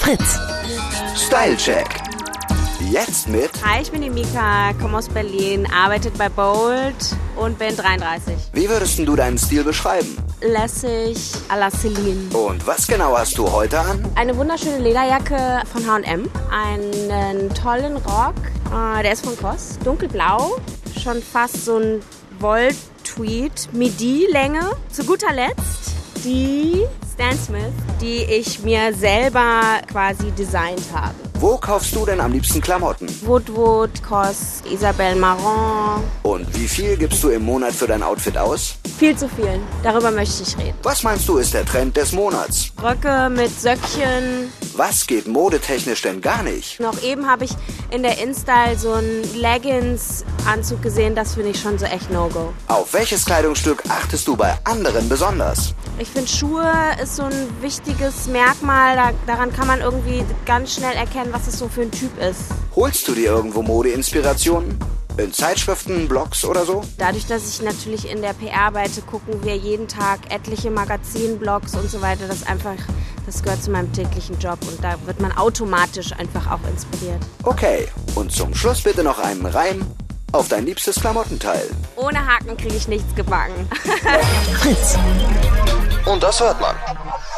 Fritz. Stylecheck. Jetzt mit... Hi, ich bin die Mika, komme aus Berlin, arbeite bei Bold und bin 33. Wie würdest du deinen Stil beschreiben? Lässig, à la Celine. Und was genau hast du heute an? Eine wunderschöne Lederjacke von H&M, einen tollen Rock, der ist von COS, dunkelblau, schon fast so ein Woll-Tweed, Midi-Länge. Zu guter Letzt die Stan Smith, die ich mir selber quasi designt habe. Wo kaufst du denn am liebsten Klamotten? Woodwood, COS, Isabelle Marant. Und wie viel gibst du im Monat für dein Outfit aus? Viel zu viel. Darüber möchte ich reden. Was meinst du ist der Trend des Monats? Röcke mit Söckchen. Was geht modetechnisch denn gar nicht? Noch eben habe ich in der InStyle so einen Leggings-Anzug gesehen. Das finde ich schon so echt No-Go. Auf welches Kleidungsstück achtest du bei anderen besonders? Ich finde, Schuhe ist so ein wichtiges Merkmal. Daran kann man irgendwie ganz schnell erkennen, was es so für ein Typ ist. Holst du dir irgendwo Modeinspirationen? In Zeitschriften, Blogs oder so? Dadurch, dass ich natürlich in der PR arbeite, gucken wir jeden Tag etliche Magazin-Blogs und so weiter. Das gehört zu meinem täglichen Job und da wird man automatisch einfach auch inspiriert. Okay, und zum Schluss bitte noch einen Reim auf dein liebstes Klamottenteil. Ohne Haken kriege ich nichts gebacken. Fritz. Und das hört man.